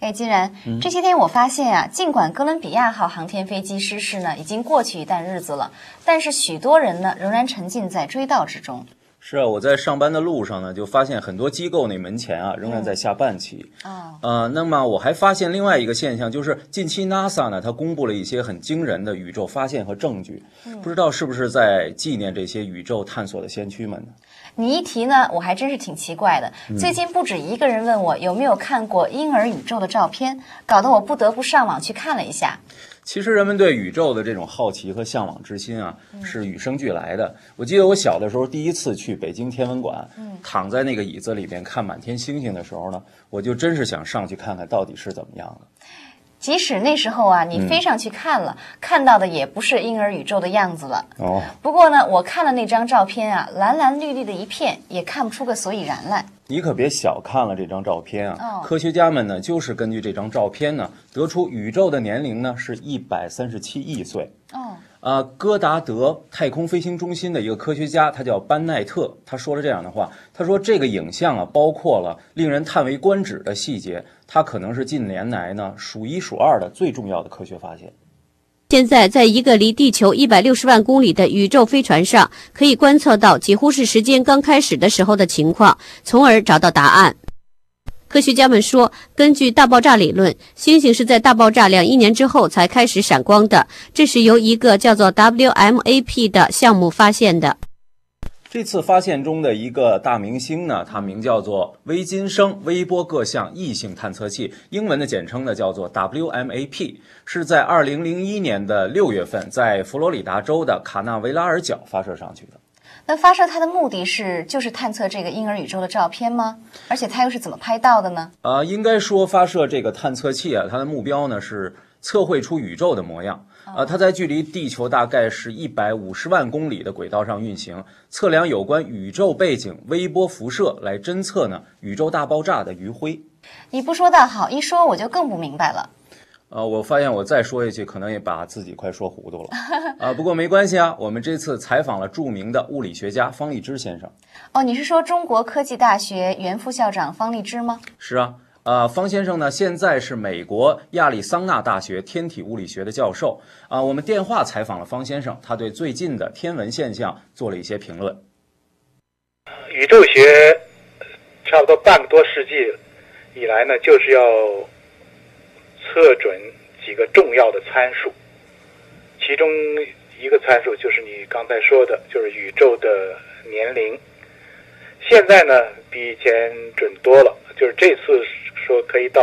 哎，既然这些天我发现啊，尽管哥伦比亚号航天飞机失事呢已经过去一段日子了，但是许多人呢仍然沉浸在追悼之中。 是啊，我在上班的路上呢，就发现很多机构那门前啊仍然在下半旗。那么我还发现另外一个现象，就是近期 NASA 呢，它公布了一些很惊人的宇宙发现和证据，不知道是不是在纪念这些宇宙探索的先驱们呢？ 你一提呢，我还真是挺奇怪的。最近不止一个人问我有没有看过婴儿宇宙的照片，搞得我不得不上网去看了一下。 其实人们对宇宙的这种好奇和向往之心啊，是与生俱来的。我记得我小的时候第一次去北京天文馆，躺在那个椅子里边看满天星星的时候呢，我就真是想上去看看到底是怎么样的。 即使那时候啊，你飞上去看了，看到的也不是婴儿宇宙的样子了。不过呢，我看了那张照片啊，蓝蓝绿绿的一片，也看不出个所以然来。 你可别小看了这张照片啊！科学家们呢，就是根据这张照片呢，得出宇宙的年龄呢是137亿岁。戈达德太空飞行中心的一个科学家，他叫班奈特，他说了这样的话，他说这个影像啊，包括了令人叹为观止的细节，它可能是近年来呢数一数二的最重要的科学发现。 现在在一个离地球160万公里的宇宙飞船上，可以观测到几乎是时间刚开始的时候的情况，从而找到答案。科学家们说，根据大爆炸理论，星星是在大爆炸2亿年之后才开始闪光的，这是由一个叫做 WMAP 的项目发现的。 这次发现中的一个大明星呢，它名叫做微金声微波各项异性探测器，英文的简称呢叫做 WMAP， 是在2001年的6月份在佛罗里达州的卡纳维拉尔角发射上去的。 那发射它的目的就是探测这个婴儿宇宙的照片吗？而且它又是怎么拍到的呢？ 应该说发射这个探测器啊，它的目标呢是测绘出宇宙的模样。它在距离地球大概是150万公里的轨道上运行，测量有关宇宙背景微波辐射，来侦测呢宇宙大爆炸的余晖。 你不说倒好，一说我就更不明白了。 我发现我再说下去，可能也把自己快说糊涂了。不过没关系啊，我们这次采访了著名的物理学家方励之先生。 你是说中国科技大学原副校长方励之吗？ 是啊。方先生呢，现在是美国亚利桑那大学天体物理学的教授。我们电话采访了方先生，他对最近的天文现象做了一些评论。 宇宙学差不多半个多世纪以来呢，就是要测准几个重要的参数，其中一个参数就是你刚才说的，就是宇宙的年龄。现在呢，比以前准多了，就是这次说可以到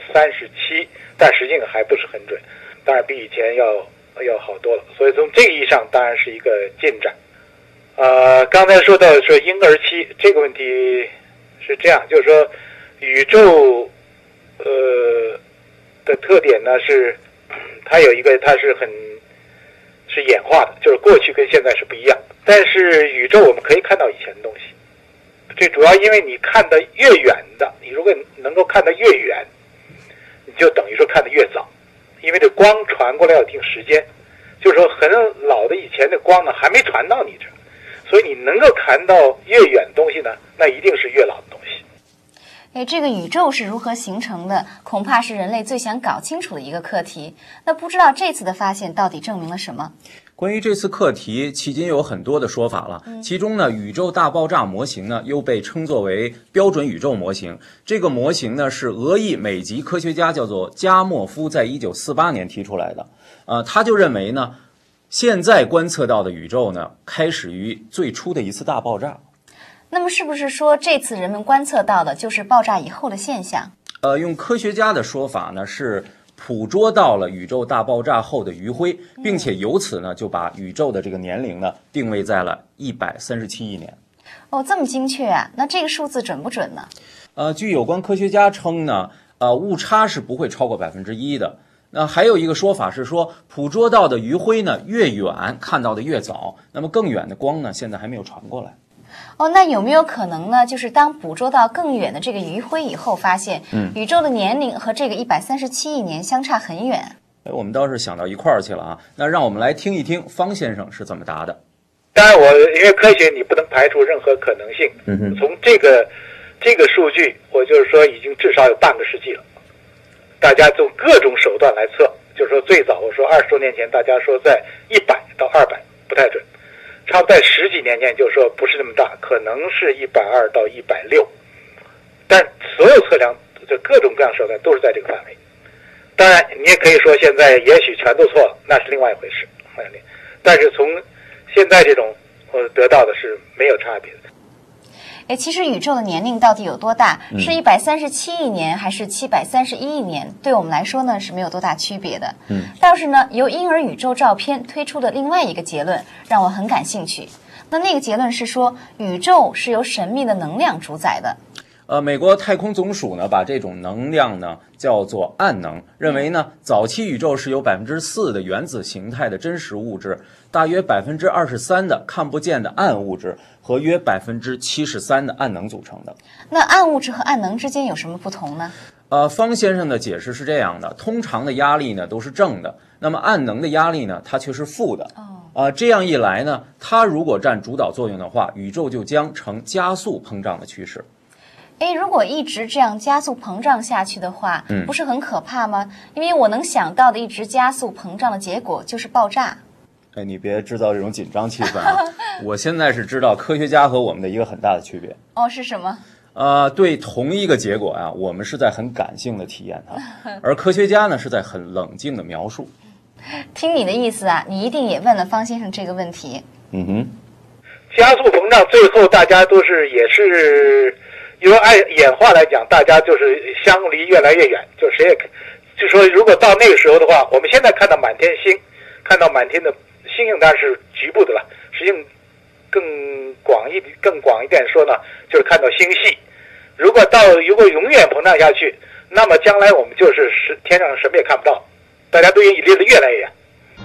137，但实际上还不是很准，当然比以前要好多了。所以从这个意义上，当然是一个进展。刚才说到说婴儿期这个问题是这样，就是说宇宙的特点呢是它有一个它是演化的，就是过去跟现在是不一样。但是宇宙我们可以看到以前的东西，这主要因为你看得越远的，你如果能够看得越远，你就等于说看得越早，因为这光传过来要一定时间，就是说很老的以前的光呢还没传到你这儿，所以你能够看到越远的东西呢，那一定是越老的东西。 这个宇宙是如何形成的，恐怕是人类最想搞清楚的一个课题。那不知道这次的发现到底证明了什么？ 关于这次课题，迄今有很多的说法了。其中呢，宇宙大爆炸模型呢，又被称作为标准宇宙模型。这个模型呢，是俄裔美籍科学家叫做加莫夫在1948年提出来的。他就认为呢，现在观测到的宇宙呢，开始于最初的一次大爆炸。 那么是不是说这次人们观测到的就是爆炸以后的现象？ 用科学家的说法呢，是捕捉到了宇宙大爆炸后的余晖，并且由此呢就把宇宙的这个年龄呢定位在了137亿年。 这么精确啊？那这个数字准不准呢？ 据有关科学家称呢，误差是不会超过1%的。那还有一个说法是说，捕捉到的余晖呢越远，看到的越早，那么更远的光呢现在还没有传过来。 那有没有可能呢？就是当捕捉到更远的这个余晖以后，发现宇宙的年龄和这个137亿年相差很远。 我们倒是想到一块儿去了啊。那让我们来听一听方先生是怎么答的。 当然因为科学你不能排除任何可能性。从这个数据，我就是说已经至少有半个世纪了。 大家用各种手段来测，就是说最早我说20多年前大家说在100到200不太准，差不多在10几年前就是说不是那么大，可能是120到160，但所有测量就各种各样手段都是在这个范围。当然你也可以说现在也许全都错了，那是另外一回事，但是从现在这种得到的是没有差别的。 其实宇宙的年龄到底有多大？是137亿年还是731亿年？对我们来说呢是没有多大区别的。倒是呢，由婴儿宇宙照片推出的另外一个结论让我很感兴趣。那个结论是说，宇宙是由神秘的能量主宰的。 美国太空总署呢把这种能量呢叫做暗能，认为呢早期宇宙是由4%的原子形态的真实物质，大约23%的看不见的暗物质和约73%的暗能组成的。 那暗物质和暗能之间有什么不同呢？ 方先生的解释是这样的：通常的压力呢都是正的，那么暗能的压力呢它却是负的。这样一来呢，它如果占主导作用的话，宇宙就将呈加速膨胀的趋势。 如果一直这样加速膨胀下去的话，不是很可怕吗？因为我能想到的一直加速膨胀的结果就是爆炸。 你别制造这种紧张气氛啊！我现在是知道科学家和我们的一个很大的区别。 是什么？ 对同一个结果啊，我们是在很感性的体验它，而科学家呢是在很冷静的描述。 听你的意思啊，你一定也问了方先生这个问题。 加速膨胀最后大家都是也是。因为按演化来讲，大家就是相离越来越远，就谁也就说，如果到那个时候的话，我们现在看到满天星，看到满天的星星，当然是局部的了。实际上更广一点说呢，就是看到星系。如果永远膨胀下去，那么将来我们就是天上什么也看不到，大家都离得越来越远。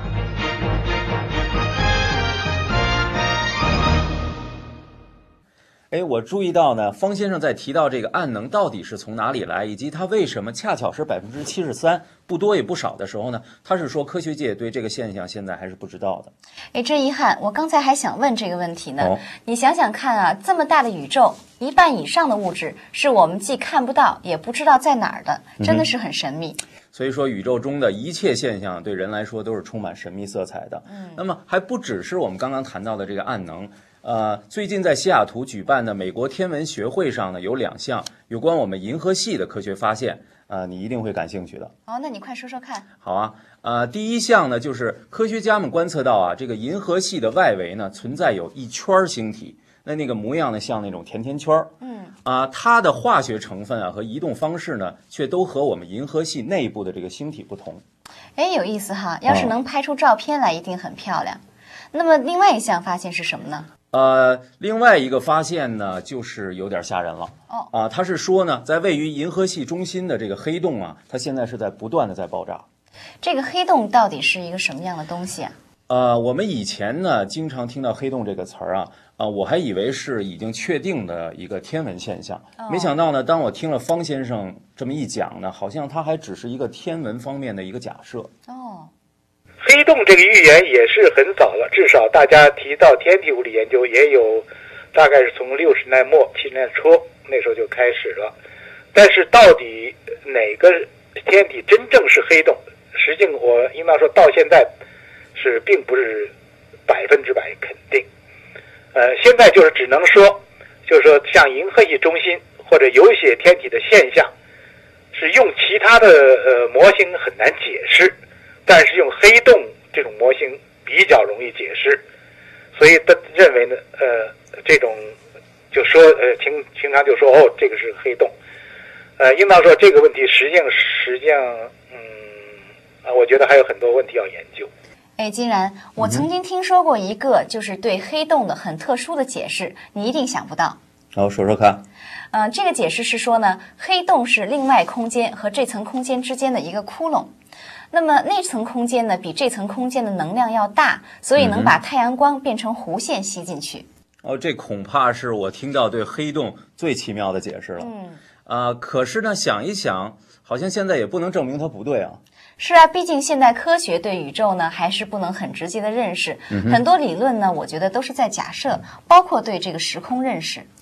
我注意到呢，方先生在提到这个暗能到底是从哪里来，以及它为什么恰巧是73%，不多也不少的时候呢，他是说科学界对这个现象现在还是不知道的。 真遗憾，我刚才还想问这个问题呢。你想想看啊，这么大的宇宙，1半以上的物质是我们既看不到也不知道在哪儿的，真的是很神秘。 所以说宇宙中的一切现象对人来说都是充满神秘色彩的。那么还不只是我们刚刚谈到的这个暗能。最近在西雅图举办的美国天文学会上呢，有2项有关我们银河系的科学发现，你一定会感兴趣的。 那你快说说看。 好啊，第一项呢，就是科学家们观测到这个银河系的外围呢存在有一圈星体，那个模样呢像那种甜甜圈。它的化学成分和移动方式呢，却都和我们银河系内部的这个星体不同。 有意思哈，要是能拍出照片来，一定很漂亮。那么另外一项发现是什么呢？ 另外一个发现呢，就是有点吓人了。他是说呢，在位于银河系中心的这个黑洞它现在是在不断的在爆炸。 这个黑洞到底是一个什么样的东西啊？ 我们以前呢经常听到黑洞这个词儿我还以为是已经确定的一个天文现象，没想到呢，当我听了方先生这么一讲呢，好像它还只是一个天文方面的一个假设。 黑洞这个预言也是很早了，至少大家提到天体物理研究也有，大概是从60年代末70年代初那时候就开始了。但是到底哪个天体真正是黑洞，实际上我应当说到现在是并不是100%肯定。现在就是只能说，就是说像银河系中心或者有一些天体的现象，是用其他的模型很难解释。但是用黑洞这种模型比较容易解释，所以他认为呢，这种就说平常就说这个是黑洞，应当说这个问题实际上，我觉得还有很多问题要研究。 金然，我曾经听说过一个就是对黑洞的很特殊的解释，你一定想不到。 说说看。 这个解释是说呢，黑洞是另外空间和这层空间之间的一个窟窿。那么那层空间呢，比这层空间的能量要大，所以能把太阳光变成弧线吸进去。 这恐怕是我听到对黑洞最奇妙的解释了。可是呢，想一想，好像现在也不能证明它不对啊。 是啊，毕竟现代科学对宇宙呢还是不能很直接的认识，很多理论呢，我觉得都是在假设，包括对这个时空认识。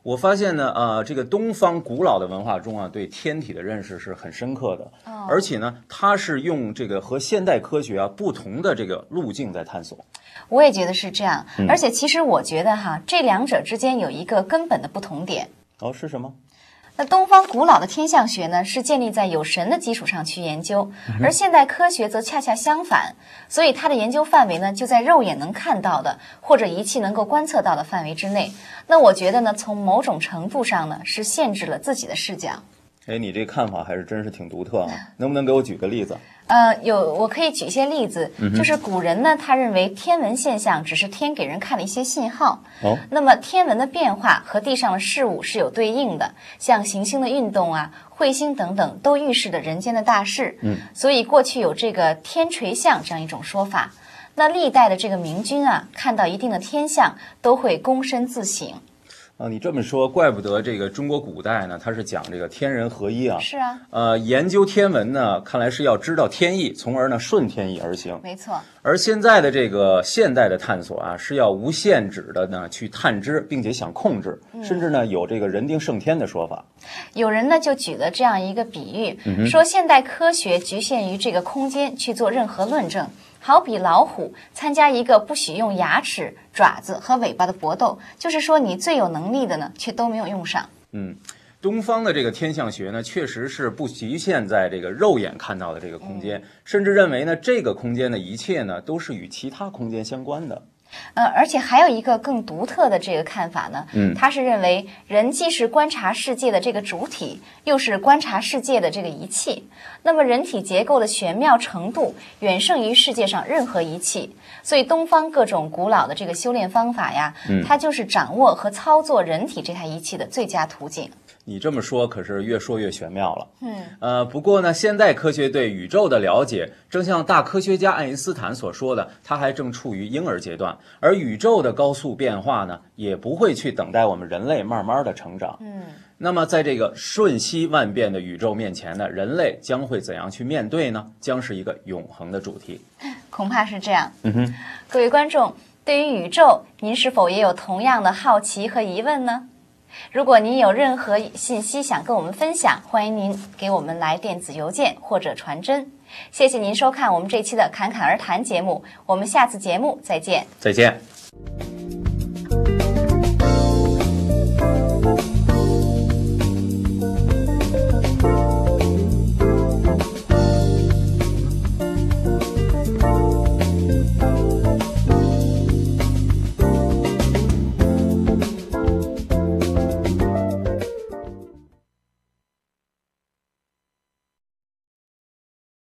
我发现呢，这个东方古老的文化中啊，对天体的认识是很深刻的，而且呢，它是用这个和现代科学啊不同的这个路径在探索。 我也觉得是这样，而且其实我觉得哈，这两者之间有一个根本的不同点。 是什么？ 那东方古老的天象学呢，是建立在有神的基础上去研究，而现代科学则恰恰相反，所以它的研究范围呢，就在肉眼能看到的或者仪器能够观测到的范围之内。那我觉得呢，从某种程度上呢，是限制了自己的视角。 你这看法还是真是挺独特啊！能不能给我举个例子？ 我可以举一些例子，就是古人呢，他认为天文现象只是天给人看的一些信号。那么天文的变化和地上的事物是有对应的，像行星的运动啊、彗星等等，都预示着人间的大事。所以过去有这个天垂象这样一种说法。那历代的这个明君啊，看到一定的天象，都会躬身自省。 你这么说，怪不得这个中国古代呢，它是讲这个天人合一啊。 是啊。 研究天文呢，看来是要知道天意，从而呢顺天意而行。 没错。 而现在的这个现代的探索啊，是要无限制的呢去探知，并且想控制，甚至呢有这个人定胜天的说法。 有人呢就举了这样一个比喻，说现代科学局限于这个空间去做任何论证。好比老虎参加一个不许用牙齿、爪子和尾巴的搏斗，就是说你最有能力的呢，却都没有用上。 东方的这个天象学呢，确实是不局限在这个肉眼看到的这个空间，甚至认为呢，这个空间的一切呢，都是与其他空间相关的。 而且还有一个更独特的这个看法呢，他是认为人既是观察世界的这个主体，又是观察世界的这个仪器。那么人体结构的玄妙程度远胜于世界上任何仪器，所以东方各种古老的这个修炼方法呀，它就是掌握和操作人体这台仪器的最佳途径。 你这么说可是越说越玄妙了。不过呢，现代科学对宇宙的了解，正像大科学家爱因斯坦所说的，它还正处于婴儿阶段，而宇宙的高速变化呢，也不会去等待我们人类慢慢的成长。那么在这个瞬息万变的宇宙面前呢，人类将会怎样去面对呢？将是一个永恒的主题。 恐怕是这样。各位观众，对于宇宙，您是否也有同样的好奇和疑问呢？如果您有任何信息想跟我们分享，欢迎您给我们来电子邮件或者传真。谢谢您收看我们这期的侃侃而谈节目，我们下次节目再见。 再见。